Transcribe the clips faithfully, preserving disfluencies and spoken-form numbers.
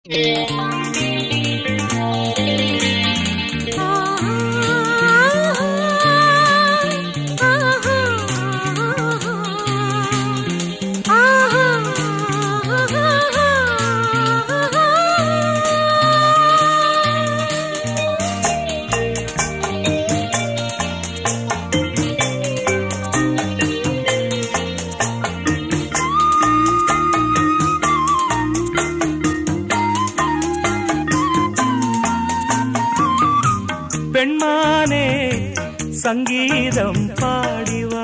பெண்மானே சங்கீதம் பாடிவா,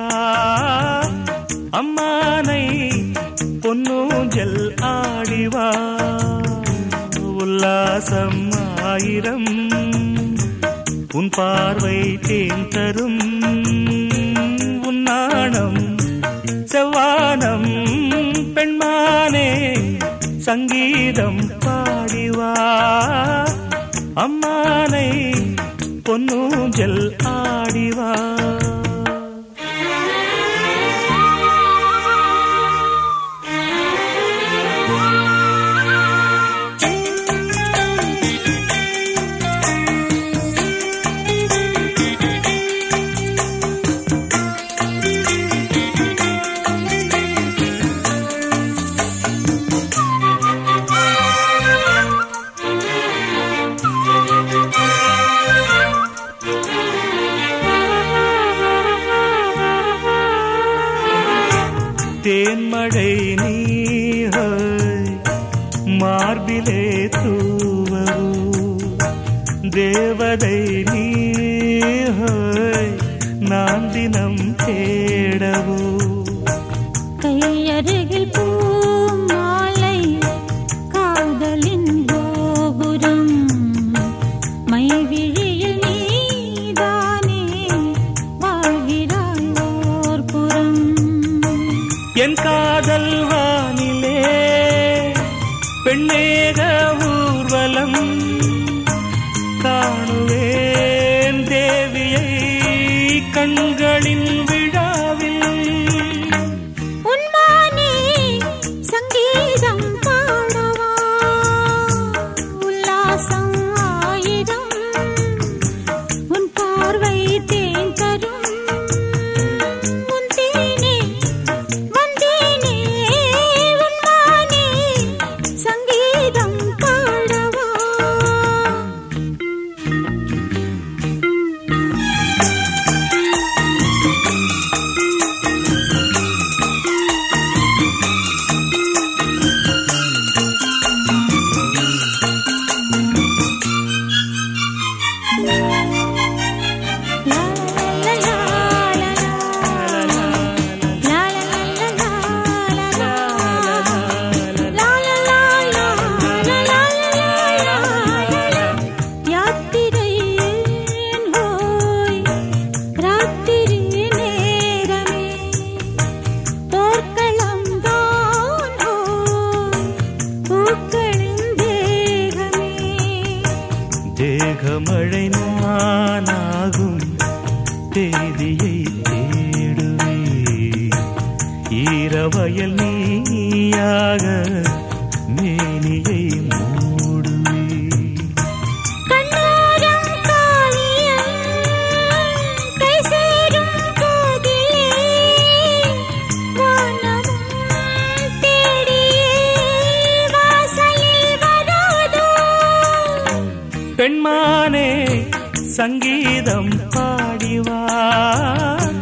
அம்மானை பொன்னூஞ்சல் ஆடிவா, உல்லாசம் ஆயிரம் உன் பார்வை தேன் தரும், உன் நாணம் செவ்வானம். பெண்மானே சங்கீதம் பாடிவா, அம்மானை பொன்னூஞ்சல் ஆடிவா. தேன்மழை நீஹாய் மார்பிலே தூவரு, தேவதை நீஹாய் நான் தினம் தேடவோ. கையருகில் பூ மாலை காதலின் கோபுரம், மைவிழியில் நீதானே வாழ்கிறாய் ஓர் புறம். என் காதல் வானிலே பெண்ணேக ஊர்வலம் காணுவேன் தேவியை கண்களின் விழாவில். உன்மானே சங்கீதம் பாடவா, உல்லாசம் ஆயிரம் உன் பார்வை தேன் தரும், உன் தேனே வந்தேனே, உன்மானே சங்கீதம் பாடவா. தேகமழை நானாகும் தேதியை தேடுவே, ஈரவயல் நீயாக மேனியை மூடுவே. கண்ணோரம் காவியம் கை சேரும் போதிலே, வானமும் தேடியே வாசலில் வராதோ. பெண்மானே சங்கீதம் பாடிவா,